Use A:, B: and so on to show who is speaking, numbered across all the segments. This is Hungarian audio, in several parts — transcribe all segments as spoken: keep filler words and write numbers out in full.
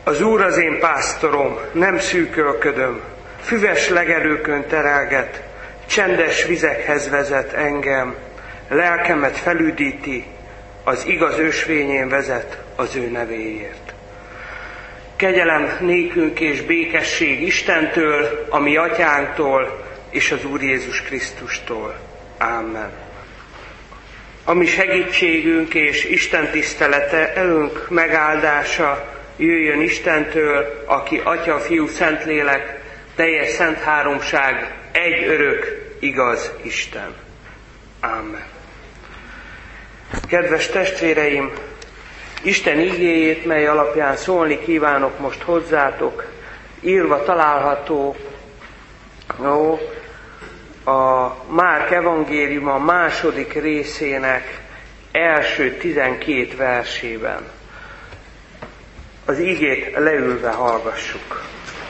A: Az Úr az én pásztorom, nem szűkölködöm, füves legelőkön terelget, csendes vizekhez vezet engem, lelkemet felüdíti, az igaz ösvényén vezet az ő nevéért. Kegyelem nékünk és békesség Istentől, a mi atyánktól és az Úr Jézus Krisztustól. Ámen. A mi segítségünk és Isten tisztelete, előnk megáldása jöjjön Istentől, aki Atya, Fiú, Szentlélek, teljes szent háromság, egy örök, igaz Isten. Ámen. Kedves testvéreim, Isten igéjét, mely alapján szólni kívánok most hozzátok, írva található ó, a Márk evangéliuma második részének első tizenkét versében. Az igét leülve hallgassuk.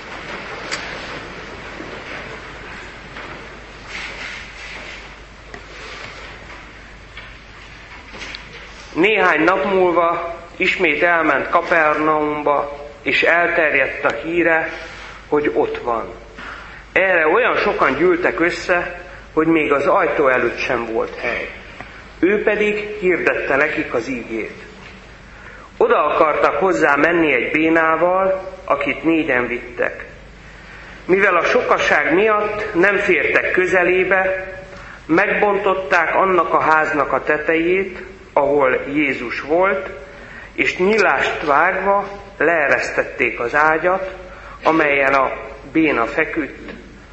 A: Néhány nap múlva ismét elment Kapernaumba, és elterjedt a híre, hogy ott van. Erre olyan sokan gyűltek össze, hogy még az ajtó előtt sem volt hely. Ő pedig hirdette nekik az ígét. Oda akartak hozzá menni egy bénával, akit négyen vittek. Mivel a sokaság miatt nem fértek közelébe, megbontották annak a háznak a tetejét, ahol Jézus volt, és nyilást vágva leeresztették az ágyat, amelyen a béna feküdt.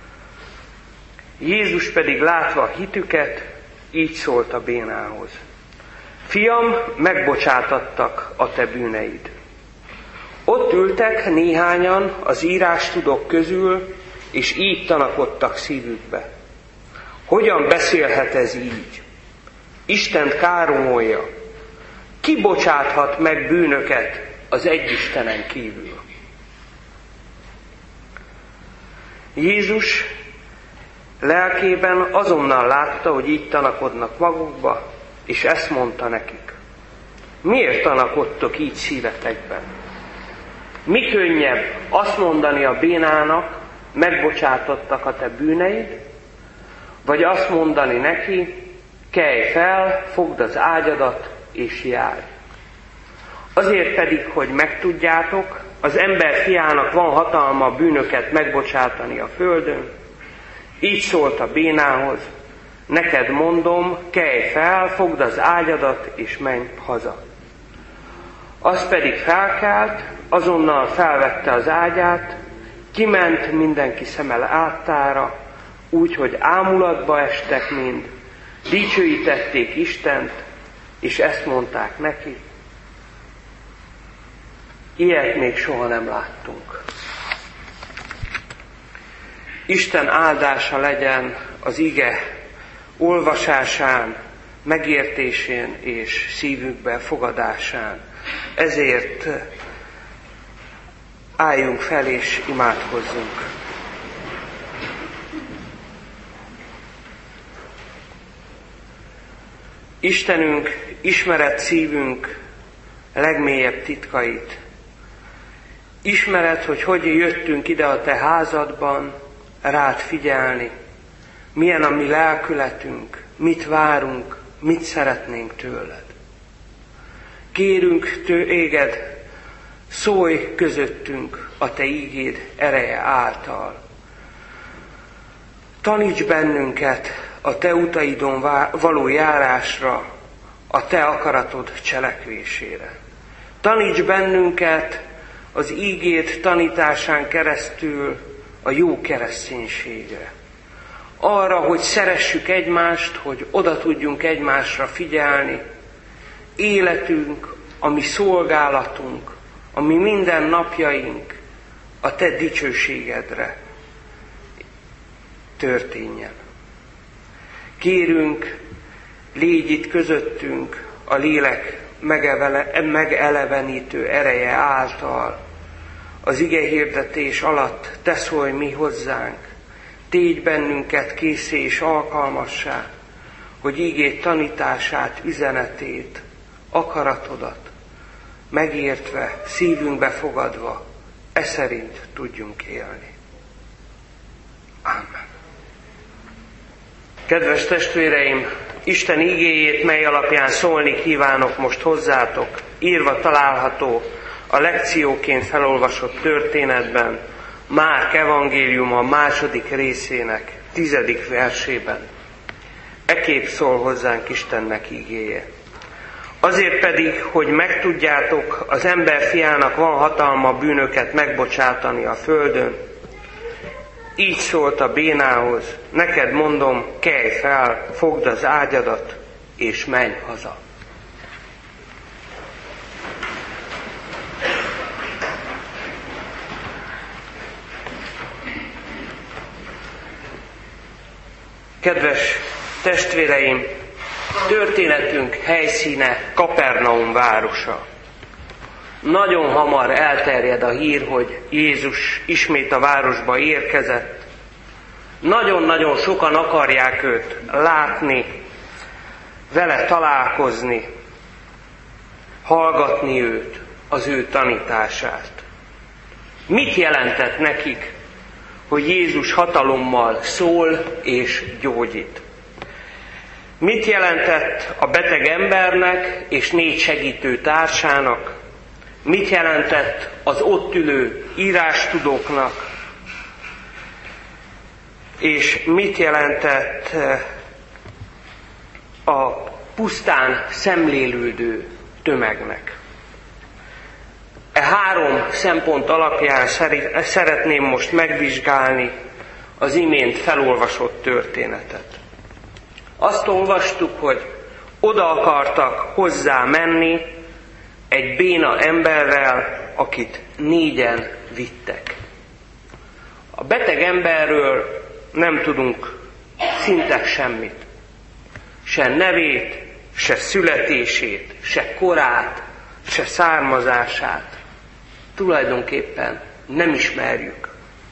A: Jézus pedig látva hitüket, így szólt a bénához: Fiam, megbocsátattak a te bűneid. Ott ültek néhányan az írástudók közül, és így tanakodtak szívükbe: Hogyan beszélhet ez így? Istent káromolja. Ki bocsáthat meg bűnöket az egy Istenen kívül? Jézus lelkében azonnal látta, hogy így tanakodnak magukba, és ezt mondta nekik: Miért tanakodtok így szívetekben? Mi könnyebb azt mondani a bénának, megbocsátottak a te bűneid, vagy azt mondani neki, kelj fel, fogd az ágyadat, és járj. Azért pedig, hogy megtudjátok, az ember fiának van hatalma a bűnöket megbocsátani a földön, így szólt a bénához: neked mondom, kelj fel, fogd az ágyadat, és menj haza. Az pedig felkelt, azonnal felvette az ágyát, kiment mindenki szeme láttára, úgy, hogy ámulatba estek mind, dicsőítették Istent, és ezt mondták neki: ilyet még soha nem láttunk. Isten áldása legyen az ige olvasásán, megértésén és szívükbe fogadásán. Ezért álljunk fel és imádkozzunk. Istenünk, ismered szívünk legmélyebb titkait. Ismered, hogy hogy jöttünk ide a te házadban rád figyelni, milyen a mi lelkületünk, mit várunk, mit szeretnénk tőled. Kérünk téged, szólj közöttünk a te ígéd ereje által. Taníts bennünket a te utaidon való járásra, a te akaratod cselekvésére. Taníts bennünket az ígéd tanításán keresztül a jó kereszténységre. Arra, hogy szeressük egymást, hogy oda tudjunk egymásra figyelni. Életünk, a mi szolgálatunk, a mi minden napjaink a te dicsőségedre történjen. Kérünk, légy itt közöttünk a lélek megelevenítő ereje által. Az ige hirdetés alatt te szólj mi hozzánk, tégy bennünket készé és alkalmassá, hogy igét tanítását, üzenetét, akaratodat megértve, szívünkbe fogadva e szerint tudjunk élni. Amen. Kedves testvéreim, Isten igéjét, mely alapján szólni kívánok most hozzátok, írva található a lekcióként felolvasott történetben, Márk evangéliuma második részének tizedik versében. Ekképp szól hozzánk Istennek igéje. Azért pedig, hogy megtudjátok, az emberfiának van hatalma bűnöket megbocsátani a földön. Így szólt a bénához, neked mondom, kelj fel, fogd az ágyadat, és menj haza. Kedves testvéreim, történetünk helyszíne Kapernaum városa. Nagyon hamar elterjed a hír, hogy Jézus ismét a városba érkezett. Nagyon-nagyon sokan akarják őt látni, vele találkozni, hallgatni őt, az ő tanítását. Mit jelentett nekik, hogy Jézus hatalommal szól és gyógyít? Mit jelentett a beteg embernek és négy segítő társának? Mit jelentett az ott ülő írástudóknak? És mit jelentett a pusztán szemlélődő tömegnek? E három szempont alapján szeretném most megvizsgálni az imént felolvasott történetet. Azt olvastuk, hogy oda akartak hozzá menni egy béna emberrel, akit négyen vittek. A beteg emberről nem tudunk szinte semmit. Se nevét, se születését, se korát, se származását. Tulajdonképpen nem ismerjük.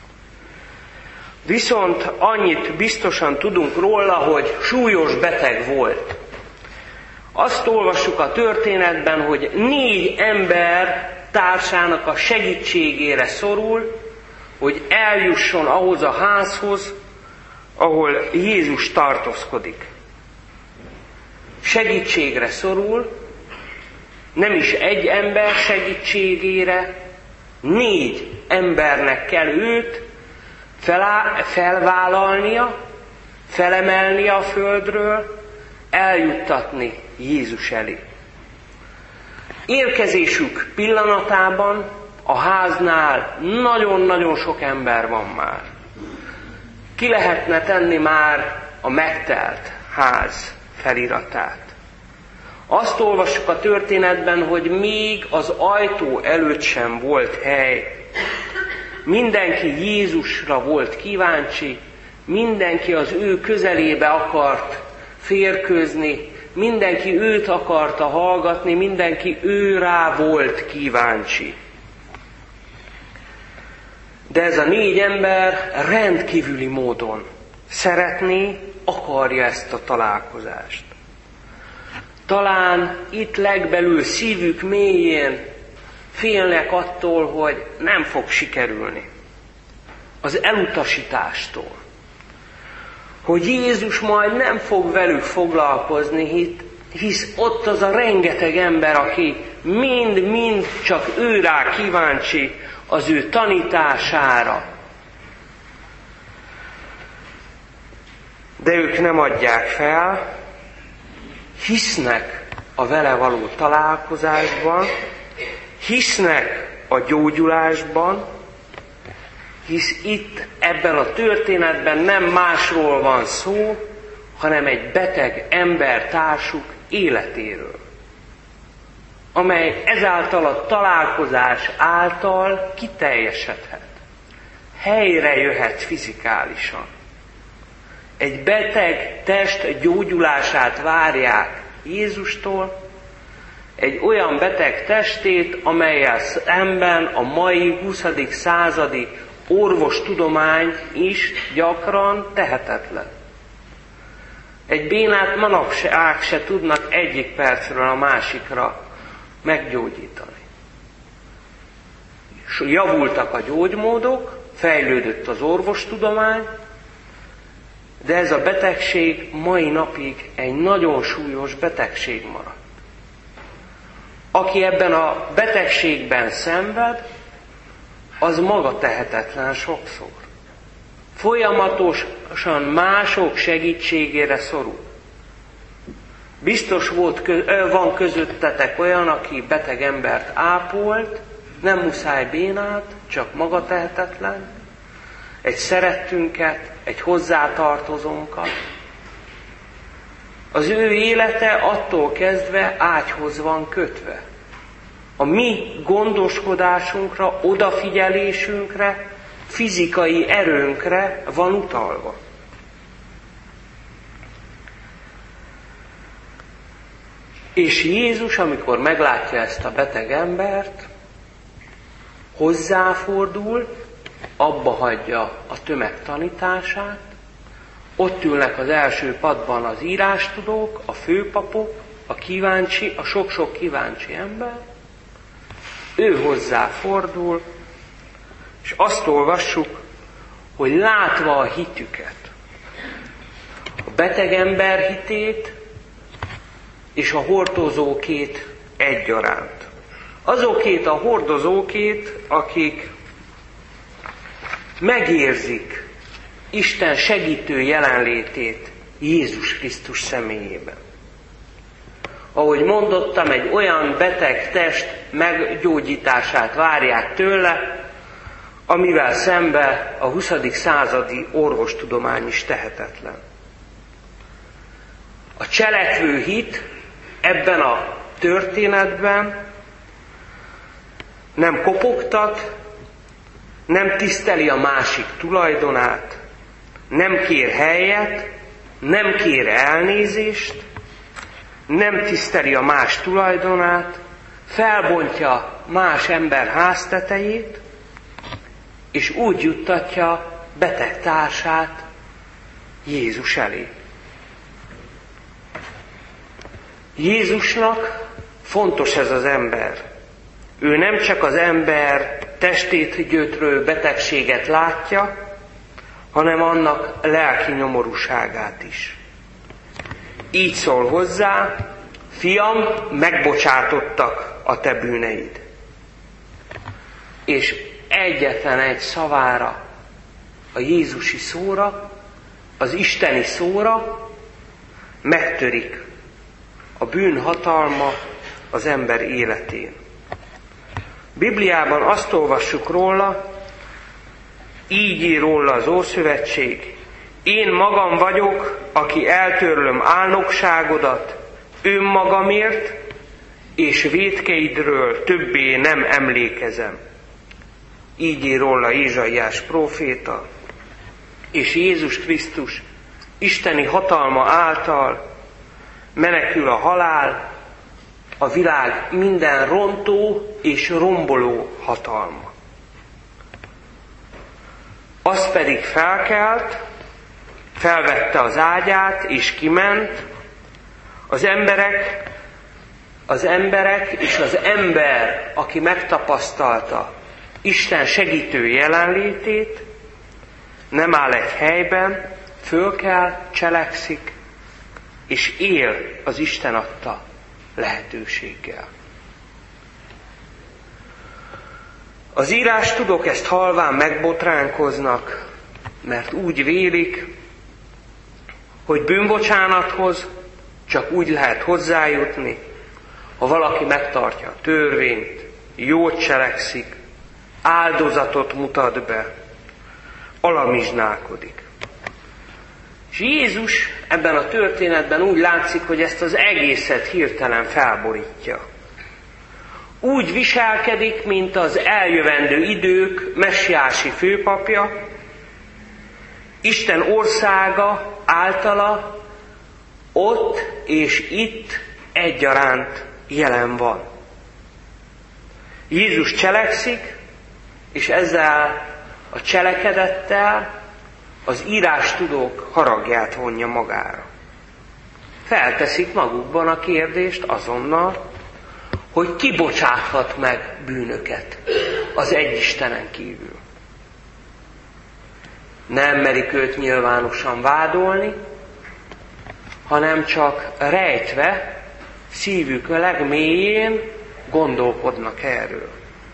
A: Viszont annyit biztosan tudunk róla, hogy súlyos beteg volt. Azt olvassuk a történetben, hogy négy ember társának a segítségére szorul, hogy eljusson ahhoz a házhoz, ahol Jézus tartózkodik. Segítségre szorul, nem is egy ember segítségére, négy embernek kell őt felá- felvállalnia, felemelnie a földről, eljuttatni Jézus elé. Érkezésük pillanatában a háznál nagyon-nagyon sok ember van már. Ki lehetne tenni már a megtelt ház feliratát. Azt olvassuk a történetben, hogy még az ajtó előtt sem volt hely. Mindenki Jézusra volt kíváncsi, mindenki az ő közelébe akart férkőzni, mindenki őt akarta hallgatni, mindenki ő rá volt kíváncsi. De ez a négy ember rendkívüli módon szeretné, akarja ezt a találkozást. Talán itt legbelül szívük mélyén félnek attól, hogy nem fog sikerülni. Az elutasítástól. Hogy Jézus majd nem fog velük foglalkozni, hisz ott az a rengeteg ember, aki mind-mind csak ő rá kíváncsi, az ő tanítására. De ők nem adják fel, hisznek a vele való találkozásban, hisznek a gyógyulásban, hisz itt ebben a történetben nem másról van szó, hanem egy beteg embertársuk életéről, amely ezáltal a találkozás által kiteljesedhet, helyre jöhet fizikálisan. Egy beteg test gyógyulását várják Jézustól, egy olyan beteg testét, amellyel szemben a mai huszadik századi orvostudomány is gyakran tehetetlen. Egy bénát manapság se tudnak egyik percről a másikra meggyógyítani. javultak a gyógymódok, fejlődött az orvostudomány, de ez a betegség mai napig egy nagyon súlyos betegség marad. Aki ebben a betegségben szenved, az maga tehetetlen sokszor. Folyamatosan mások segítségére szorul. Biztos volt, van közöttetek olyan, aki beteg embert ápolt, nem muszáj bénát, csak maga tehetetlen, egy szerettünket, egy hozzátartozónkat. Az ő élete attól kezdve ágyhoz van kötve. A mi gondoskodásunkra, odafigyelésünkre, fizikai erőnkre van utalva. És Jézus, amikor meglátja ezt a beteg embert, hozzáfordul, abba hagyja a tömeg tanítását, ott ülnek az első padban az írástudók, a főpapok, a kíváncsi, a sok-sok kíváncsi ember, ő hozzáfordul, és azt olvassuk, hogy látva a hitüket, a beteg ember hitét és a hordozókét egyaránt. Azokét a hordozókét, akik megérzik Isten segítő jelenlétét Jézus Krisztus személyében. Ahogy mondottam, egy olyan beteg test meggyógyítását várják tőle, amivel szembe a huszadik századi orvostudomány is tehetetlen. A cselekvő hit ebben a történetben nem kopogtat, nem tiszteli a másik tulajdonát, nem kér helyet, nem kér elnézést, nem tiszteli a más tulajdonát, felbontja más ember háztetejét, és úgy juttatja beteg társát Jézus elé. Jézusnak fontos ez az ember. Ő nem csak az ember testét gyötrő betegséget látja, hanem annak lelki nyomorúságát is. Így szól hozzá: fiam, megbocsátottak a te bűneid. És egyetlen egy szavára, a Jézusi szóra, az isteni szóra megtörik a bűn hatalma az ember életén. Bibliában azt olvassuk róla, így ír róla az Ószövetség: én magam vagyok, aki eltörlöm álnokságodat önmagamért, és vétkeidről többé nem emlékezem. Így ír róla Ézsaiás próféta. És Jézus Krisztus isteni hatalma által menekül a halál, a világ minden rontó és romboló hatalma. Az pedig felkelt, felvette az ágyát és kiment, az emberek, az emberek és az ember, aki megtapasztalta Isten segítő jelenlétét, nem áll egy helyben, fölkel, cselekszik, és él az Isten adta lehetőséggel. Az írástudók ezt halván megbotránkoznak, mert úgy vélik, hogy bűnbocsánathoz csak úgy lehet hozzájutni, ha valaki megtartja a törvényt, jót cselekszik, áldozatot mutat be, alamizsnálkodik. És Jézus ebben a történetben úgy látszik, hogy ezt az egészet hirtelen felborítja. Úgy viselkedik, mint az eljövendő idők messiási főpapja, Isten országa általa ott és itt egyaránt jelen van. Jézus cselekszik, és ezzel a cselekedettel az írástudók haragját vonja magára. Felteszik magukban a kérdést azonnal, hogy kibocsáthat meg bűnöket az egy Istenen kívül. Nem merik őt nyilvánosan vádolni, hanem csak rejtve, szívük legmélyén gondolkodnak erről.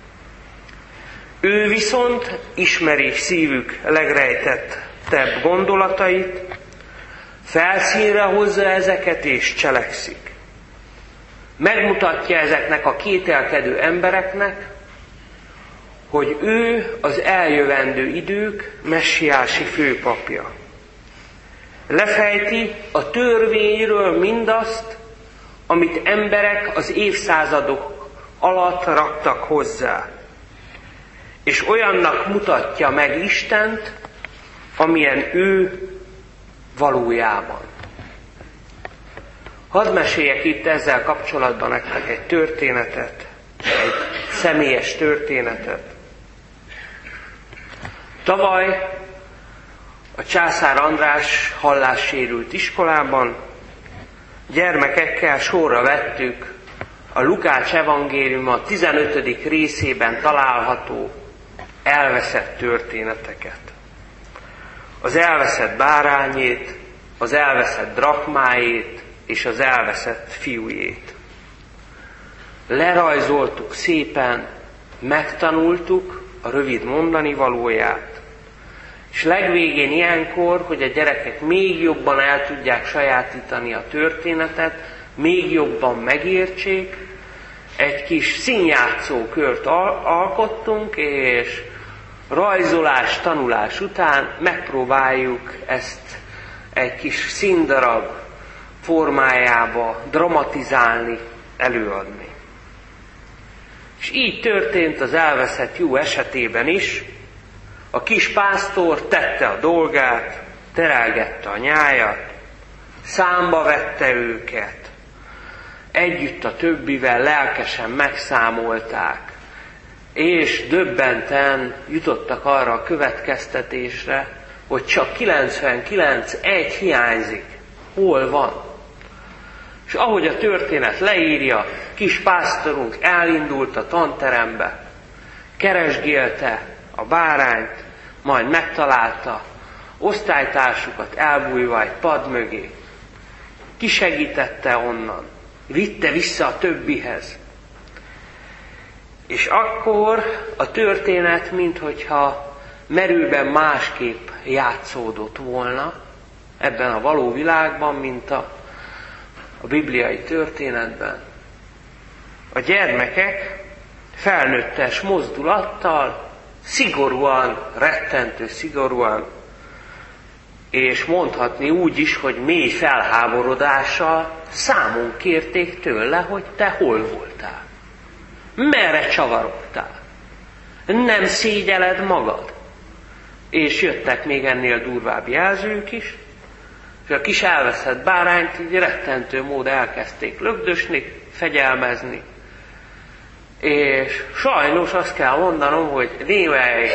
A: Ő viszont ismeri szívük legrejtettebb gondolatait, felszínre hozza ezeket és cselekszik. Megmutatja ezeknek a kételkedő embereknek, hogy ő az eljövendő idők messiási főpapja. Lefejti a törvényről mindazt, amit emberek az évszázadok alatt raktak hozzá. És olyannak mutatja meg Istent, amilyen ő valójában. Hadd meséljek itt ezzel kapcsolatban nektek egy történetet, egy személyes történetet. Tavaly a Császár András hallássérült iskolában gyermekekkel sorra vettük a Lukács evangéliuma tizenötödik részében található elveszett történeteket. Az elveszett bárányét, az elveszett drachmájét és az elveszett fiújét. Lerajzoltuk szépen, megtanultuk a rövid mondani valóját, és legvégén ilyenkor, hogy a gyerekek még jobban el tudják sajátítani a történetet, még jobban megértsék, egy kis színjátszókört al- alkottunk, és rajzolás, tanulás után megpróbáljuk ezt egy kis színdarab formájába dramatizálni, előadni. És így történt az elveszett jó esetében is. A kis pásztor tette a dolgát, terelgette a nyájat, számba vette őket, együtt a többivel lelkesen megszámolták, és döbbenten jutottak arra a következtetésre, hogy csak kilencvenkilenc, egy hiányzik. Hol van? És ahogy a történet leírja, kis pásztorunk elindult a tanterembe, keresgélte a bárányt, majd megtalálta osztálytársukat elbújva egy pad mögé. Kisegítette onnan, vitte vissza a többihez. És akkor a történet, minthogyha merőben másképp játszódott volna ebben a való világban, mint a, a bibliai történetben. A gyermekek felnőttes mozdulattal, szigorúan, rettentő szigorúan, és mondhatni úgy is, hogy mély felháborodással számon kérték tőle, hogy te hol voltál. Merre csavarogtál? Nem szégyeled magad? És jöttek még ennél durvább jelzők is, és a kis elveszett bárányt így rettentő mód elkezdték lögdösni, fegyelmezni. És sajnos azt kell mondanom, hogy némely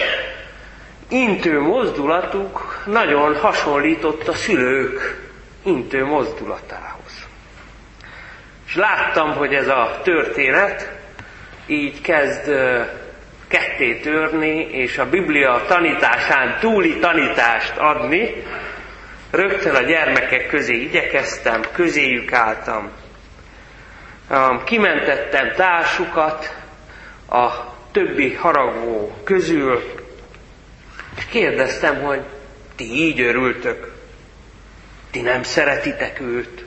A: intő mozdulatuk nagyon hasonlított a szülők intő mozdulatához. És láttam, hogy ez a történet így kezd ketté törni, és a Biblia tanításán túli tanítást adni. Rögtön a gyermekek közé igyekeztem, közéjük álltam. Kimentettem társukat a többi haragvó közül, és kérdeztem, hogy ti így örültök, ti nem szeretitek őt.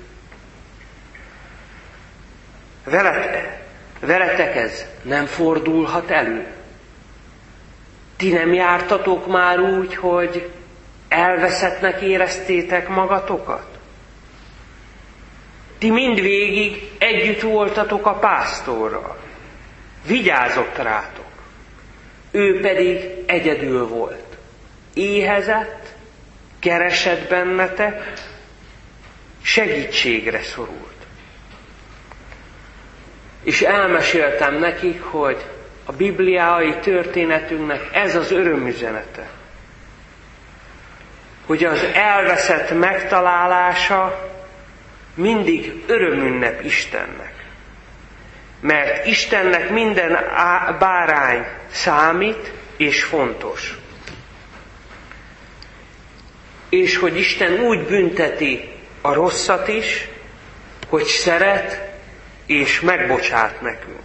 A: Veletek, veletek ez nem fordulhat elő. Ti nem jártatok már úgy, hogy elveszettnek éreztétek magatokat? Ti mindvégig együtt voltatok a pásztorral. Vigyázott rátok. Ő pedig egyedül volt. Éhezett, keresett bennetek, segítségre szorult. És elmeséltem nekik, hogy a bibliai történetünknek ez az örömüzenete. Hogy az elveszett megtalálása mindig örömünnep Istennek. mert Istennek minden bárány számít és fontos. És hogy Isten úgy bünteti a rosszat is, hogy szeret és megbocsát nekünk.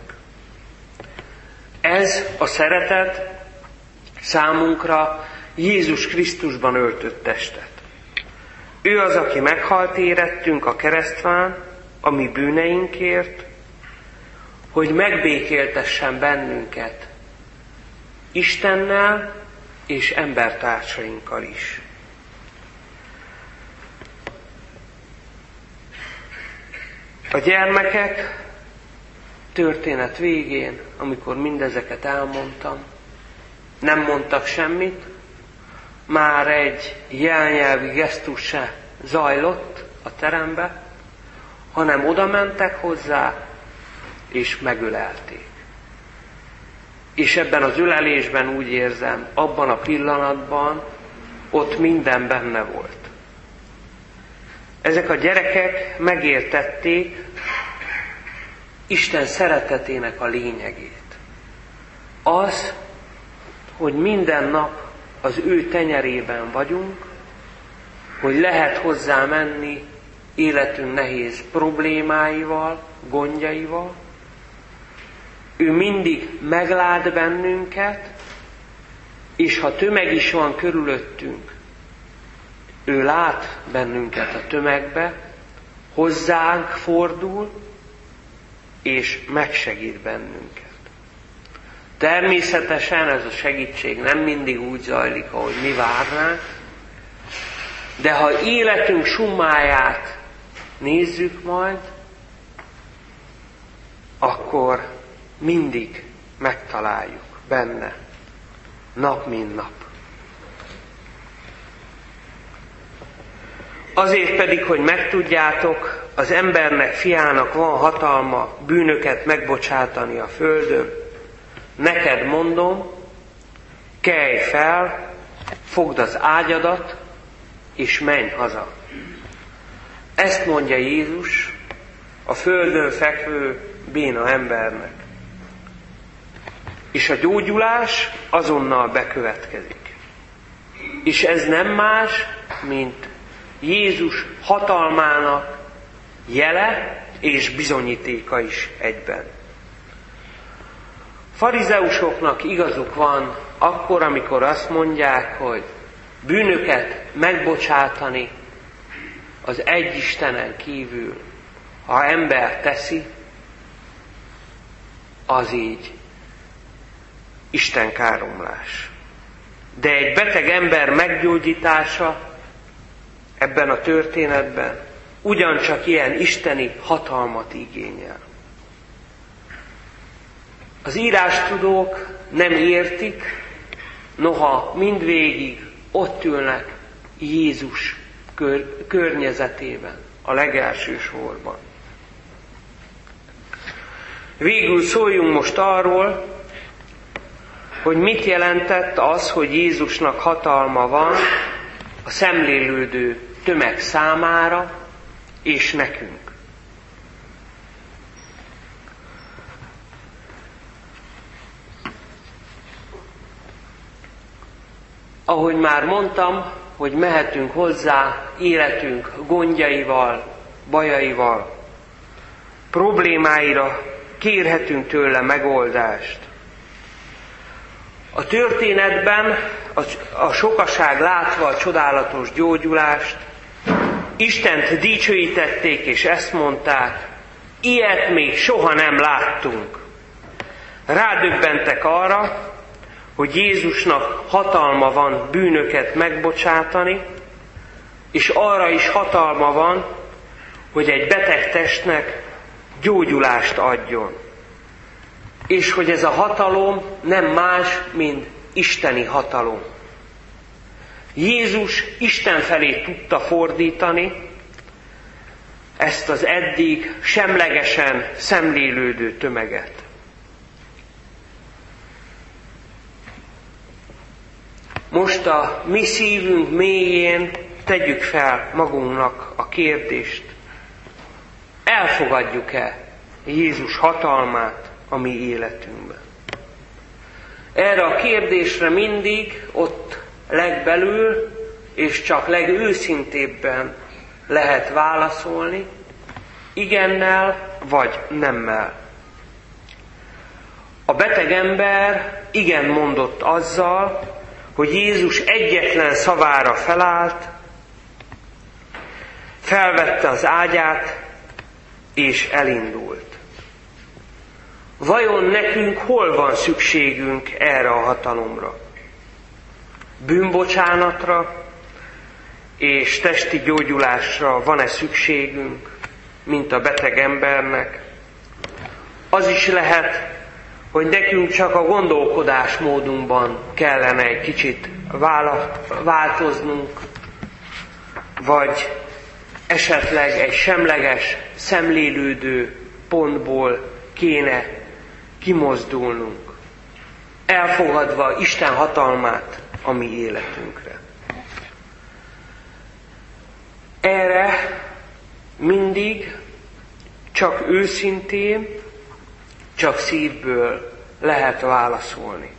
A: Ez a szeretet számunkra Jézus Krisztusban öltött testet. Ő az, aki meghalt érettünk a keresztván, a mi bűneinkért, hogy megbékéltessen bennünket Istennel és embertársainkkal is. A gyermekek történet végén, amikor mindezeket elmondtam, nem mondtak semmit, már egy jelnyelvi gesztus se zajlott a terembe, hanem oda mentek hozzá, és megölelték. És ebben az ölelésben úgy érzem, abban a pillanatban ott minden benne volt. Ezek a gyerekek megértették Isten szeretetének a lényegét. Az, hogy minden nap az ő tenyerében vagyunk, hogy lehet hozzá menni életünk nehéz problémáival, gondjaival. Ő mindig meglát bennünket, és ha tömeg is van körülöttünk, ő lát bennünket a tömegbe, hozzánk fordul, és megsegít bennünket. Természetesen ez a segítség nem mindig úgy zajlik, ahogy mi várnánk, de ha életünk summáját nézzük majd, akkor mindig megtaláljuk benne, nap mint nap. Azért pedig, hogy megtudjátok, az embernek, fiának van hatalma bűnöket megbocsátani a földön, neked mondom, kelj fel, fogd az ágyadat, és menj haza. Ezt mondja Jézus a földön fekvő béna embernek. És a gyógyulás azonnal bekövetkezik. És ez nem más, mint Jézus hatalmának jele és bizonyítéka is egyben. Farizeusoknak igazuk van akkor, amikor azt mondják, hogy bűnöket megbocsátani az egy Istenen kívül, ha ember teszi, az így Isten káromlás. De egy beteg ember meggyógyítása ebben a történetben ugyancsak ilyen isteni hatalmat igényel. Az írástudók nem értik, noha mindvégig ott ülnek Jézus kör- környezetében, a legelső sorban. Végül szóljunk most arról, hogy mit jelentett az, hogy Jézusnak hatalma van a szemlélődő tömeg számára és nekünk. Ahogy már mondtam, hogy mehetünk hozzá életünk gondjaival, bajaival, problémáira, kérhetünk tőle megoldást. A történetben a, a sokaság látva a csodálatos gyógyulást, Istent dicsőítették és ezt mondták, ilyet még soha nem láttunk. Rádöbbentek arra, hogy Jézusnak hatalma van bűnöket megbocsátani, és arra is hatalma van, hogy egy beteg testnek gyógyulást adjon. És hogy ez a hatalom nem más, mint isteni hatalom. Jézus Isten felé tudta fordítani ezt az eddig semlegesen szemlélődő tömeget. Most a mi szívünk mélyén tegyük fel magunknak a kérdést. Elfogadjuk-e Jézus hatalmát a mi életünkben. Erre a kérdésre mindig ott legbelül és csak legőszintébben lehet válaszolni, igennel vagy nemmel. A beteg ember igen mondott azzal, hogy Jézus egyetlen szavára felállt, felvette az ágyát és elindult. Vajon nekünk hol van szükségünk erre a hatalomra? Bűnbocsánatra és testi gyógyulásra van-e szükségünk, mint a beteg embernek? Az is lehet, hogy nekünk csak a gondolkodásmódunkban kellene egy kicsit változnunk, vagy esetleg egy semleges, szemlélődő pontból kéne kimozdulnunk, elfogadva Isten hatalmát a mi életünkre. Erre mindig csak őszintén, csak szívből lehet válaszolni.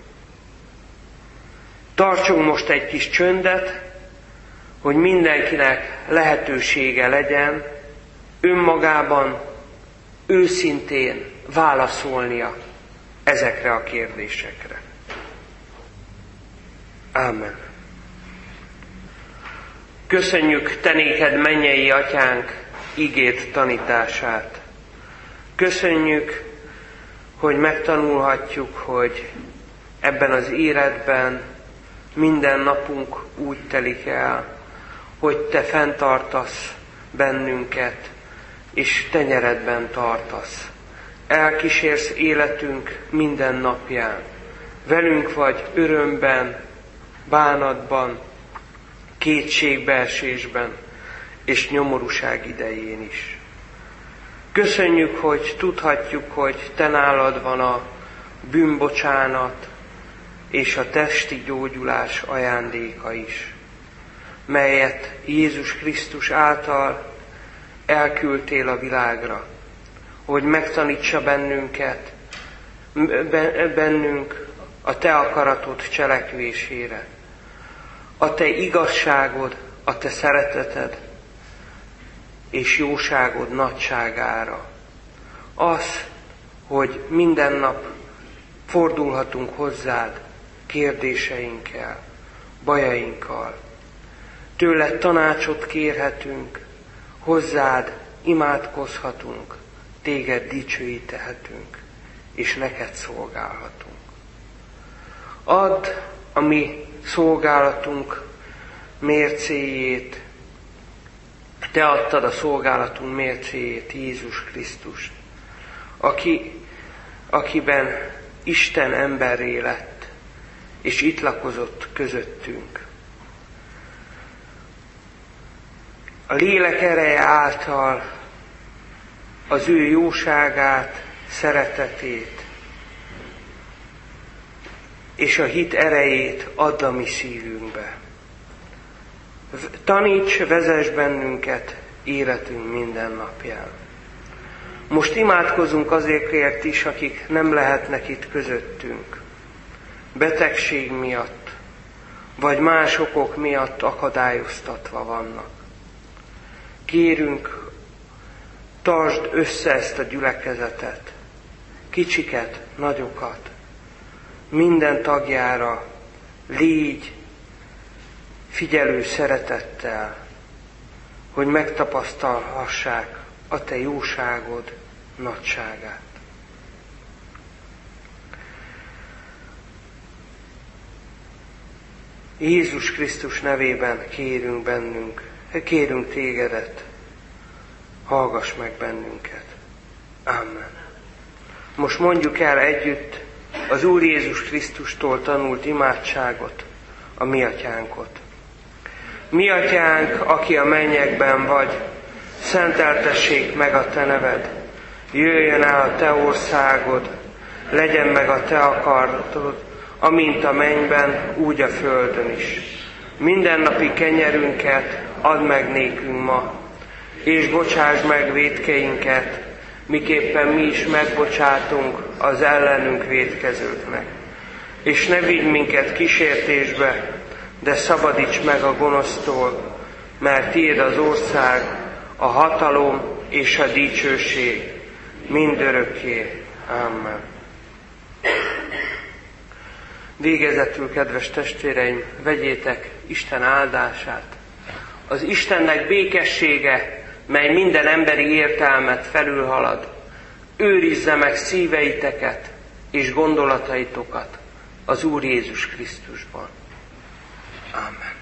A: Tartsunk most egy kis csöndet, hogy mindenkinek lehetősége legyen önmagában őszintén válaszolnia ezekre a kérdésekre. Ámen. Köszönjük te néked, mennyei atyánk, igéd tanítását. Köszönjük, hogy megtanulhatjuk, hogy ebben az életben minden napunk úgy telik el, hogy te fenntartasz bennünket, és tenyeredben tartasz. Elkísérsz életünk minden napján. Velünk vagy örömben, bánatban, kétségbeesésben és nyomorúság idején is. Köszönjük, hogy tudhatjuk, hogy te nálad van a bűnbocsánat és a testi gyógyulás ajándéka is, melyet Jézus Krisztus által elküldtél a világra, hogy megtanítsa bennünket, bennünk a te akaratod cselekvésére, a te igazságod, a te szereteted és jóságod nagyságára. Az, hogy minden nap fordulhatunk hozzád kérdéseinkkel, bajainkkal. Tőled tanácsot kérhetünk, hozzád imádkozhatunk, téged dicsőítehetünk, és neked szolgálhatunk. Add a mi szolgálatunk mércéjét, te adtad a szolgálatunk mércéjét, Jézus Krisztust, aki, akiben Isten emberré lett, és itt lakozott közöttünk. A lélek ereje által az ő jóságát, szeretetét és a hit erejét add a mi szívünkbe. Taníts, vezess bennünket életünk minden napján. Most imádkozunk azokért is, akik nem lehetnek itt közöttünk. Betegség miatt, vagy más okok miatt akadályoztatva vannak. Kérünk, tartsd össze ezt a gyülekezetet, kicsiket, nagyokat, minden tagjára légy figyelő szeretettel, hogy megtapasztalhassák a te jóságod nagyságát. Jézus Krisztus nevében kérünk bennünk, kérünk tégedet, hallgass meg bennünket. Amen. Most mondjuk el együtt az Úr Jézus Krisztustól tanult imádságot, a mi atyánkot. Mi atyánk, aki a mennyekben vagy, szenteltessék meg a te neved, jöjjön el a te országod, legyen meg a te akaratod, amint a mennyben, úgy a földön is. Mindennapi kenyerünket add meg nékünk ma, és bocsásd meg vétkeinket, miképpen mi is megbocsátunk az ellenünk vétkezőknek. És ne vigy minket kísértésbe, de szabadíts meg a gonosztól, mert tiéd az ország, a hatalom és a dicsőség mindörökké. Amen. Végezetül, kedves testvéreim, vegyétek Isten áldását. Az Istennek békessége, mely minden emberi értelmet felülhalad, őrizze meg szíveiteket és gondolataitokat az Úr Jézus Krisztusban. Amen.